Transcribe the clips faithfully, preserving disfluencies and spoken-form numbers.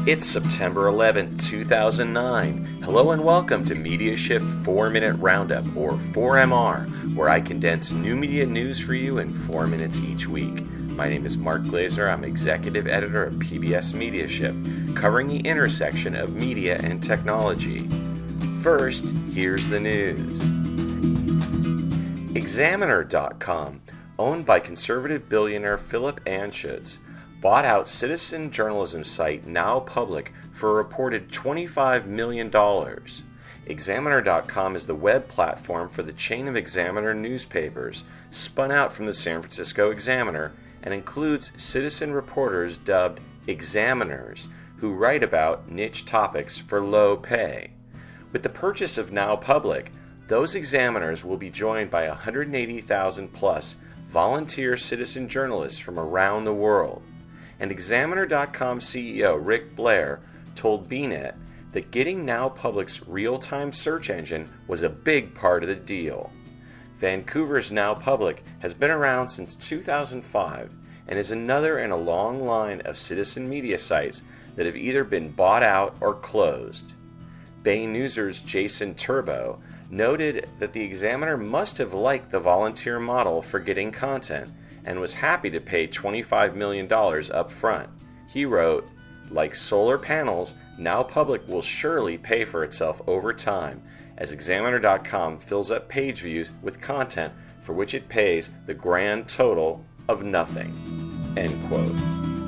It's September eleventh, two thousand nine. Hello and welcome to Media Shift four minute Roundup, or four M R, where I condense new media news for you in four minutes each week. My name is Mark Glazer. I'm Executive Editor of P B S Media Shift, covering the intersection of media and technology. First, here's the news. Examiner dot com, owned by conservative billionaire Philip Anschutz, bought out citizen journalism site Now Public for a reported twenty-five million dollars. Examiner dot com is the web platform for the chain of Examiner newspapers, spun out from the San Francisco Examiner, and includes citizen reporters dubbed examiners who write about niche topics for low pay. With the purchase of Now Public, those examiners will be joined by one hundred eighty thousand plus volunteer citizen journalists from around the world. And Examiner dot com C E O Rick Blair told B net that getting Now Public's real-time search engine was a big part of the deal. Vancouver's Now Public has been around since two thousand five and is another in a long line of citizen media sites that have either been bought out or closed. Bay Newser's Jason Turbo noted that the Examiner must have liked the volunteer model for getting content and was happy to pay twenty-five million dollars up front. He wrote, "Like solar panels, Now Public will surely pay for itself over time, as Examiner dot com fills up page views with content for which it pays the grand total of nothing." End quote.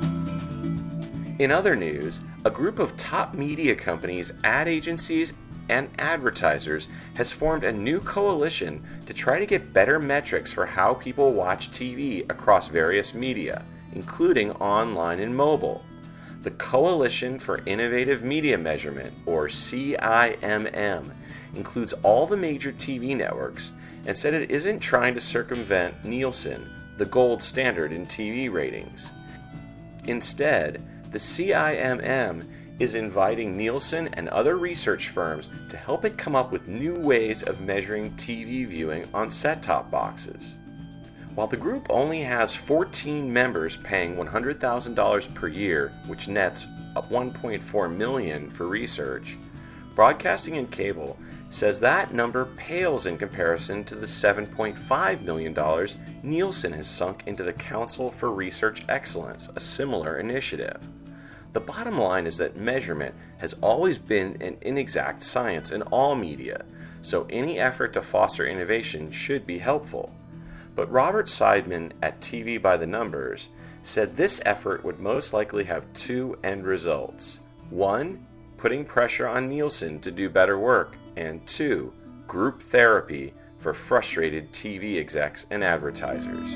In other news, a group of top media companies, ad agencies, and advertisers has formed a new coalition to try to get better metrics for how people watch T V across various media, including online and mobile. The Coalition for Innovative Media Measurement, or C I M M, includes all the major T V networks and said it isn't trying to circumvent Nielsen, the gold standard in T V ratings. Instead, the C I M M is inviting Nielsen and other research firms to help it come up with new ways of measuring T V viewing on set-top boxes. While the group only has fourteen members paying one hundred thousand dollars per year, which nets up one point four million dollars for research, Broadcasting and Cable says that number pales in comparison to the seven point five million dollars Nielsen has sunk into the Council for Research Excellence, a similar initiative. The bottom line is that measurement has always been an inexact science in all media, so any effort to foster innovation should be helpful. But Robert Seidman at T V by the Numbers said this effort would most likely have two end results. One, putting pressure on Nielsen to do better work, and two, group therapy for frustrated T V execs and advertisers.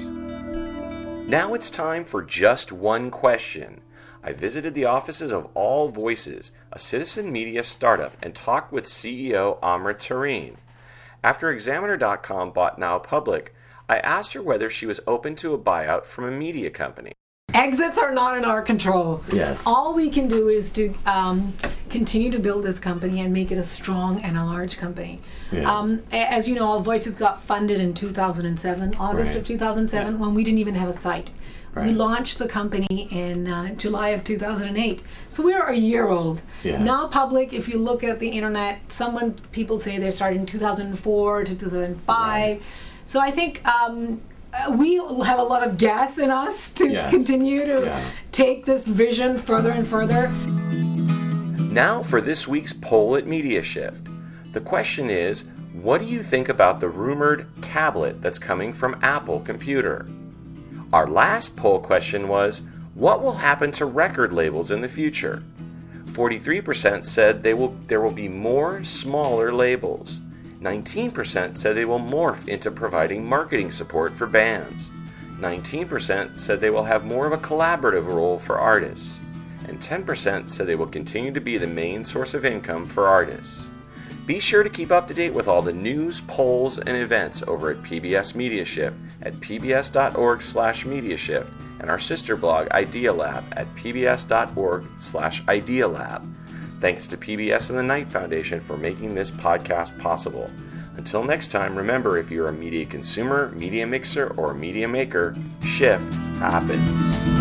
Now it's time for just one question. I visited the offices of All Voices, a citizen media startup, and talked with C E O Amrit Tareen. After Examiner dot com bought Now Public, I asked her whether she was open to a buyout from a media company. Exits are not in our control. Yes. All we can do is to um, continue to build this company and make it a strong and a large company. Yeah. Um, as you know, All Voices got funded in two thousand seven, August right. of two thousand seven, yeah. when we didn't even have a site. Right. We launched the company in uh, July of two thousand eight. So we're a year old. Yeah. Now Public, if you look at the internet, someone people say they started in two thousand four to two thousand five. Right. So I think um, we have a lot of gas in us to yes. continue to yeah. take this vision further and further. Now for this week's poll at Media Shift. The question is, what do you think about the rumored tablet that's coming from Apple Computer? Our last poll question was, what will happen to record labels in the future? forty-three percent said they will, there will be more smaller labels. nineteen percent said they will morph into providing marketing support for bands. nineteen percent said they will have more of a collaborative role for artists. And ten percent said they will continue to be the main source of income for artists. Be sure to keep up to date with all the news, polls, and events over at P B S Media Shift at p b s dot org slash media shift and our sister blog Idea Lab at p b s dot org slash idea lab. Thanks to P B S and the Knight Foundation for making this podcast possible. Until next time, remember, if you're a media consumer, media mixer, or media maker, shift happens.